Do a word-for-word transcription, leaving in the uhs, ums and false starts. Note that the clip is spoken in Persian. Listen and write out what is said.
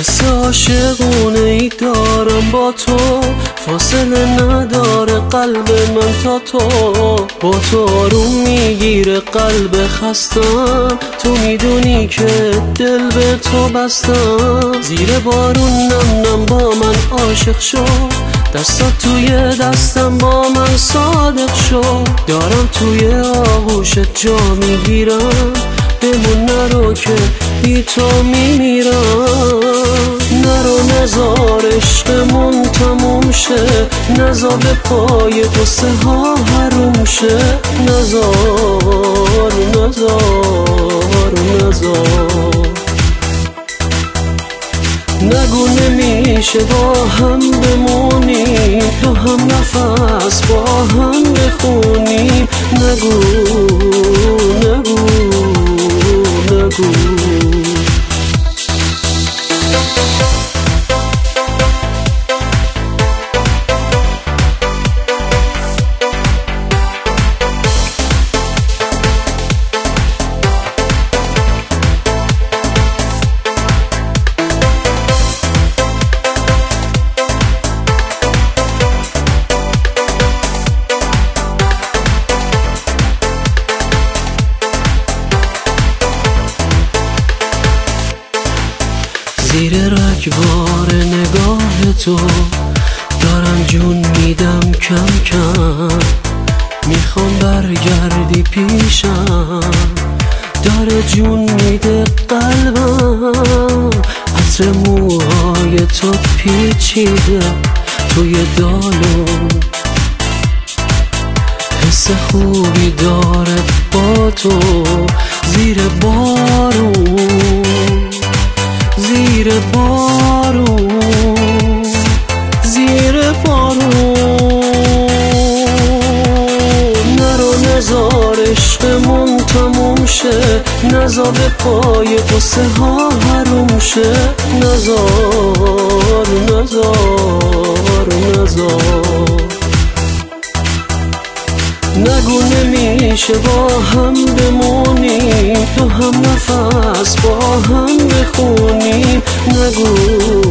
حس عاشقونه ای دارم با تو، فاصله نداره قلب من تا تو. با تو آروم میگیره قلب خستم، تو میدونی که دل به تو بستم. زیر بارون نم نم با من عاشق شو، دستات توی دستم با من صادق شو. دارم توی آغوشت جا میگیرم، بمون نرو که بی تو میمیرم. نرو نزار عشقمون تموم شه، نزار به پای قصه ها حروم شه. نزار نزار نزار نگو نمیشه با هم بمونیم، تو هم نفس با هم بخونیم. نگو نگو نگو زیر رگبار نگاه تو دارم جون میدم کم کم. میخوام برگردی پیشم، داره جون میده قلبم. عطر موهای تو پیچیده توی دالون، حس خوبی داره با تو. زیر بارون زیر بارون زیر بارون نرو نزار عشقمون تموم شه، نزار به پای قصه ها حروم شه. نزار نزار نزار نگو نمیشه با هم بمونیم، تو هم نفس با هم بخونیم. نگو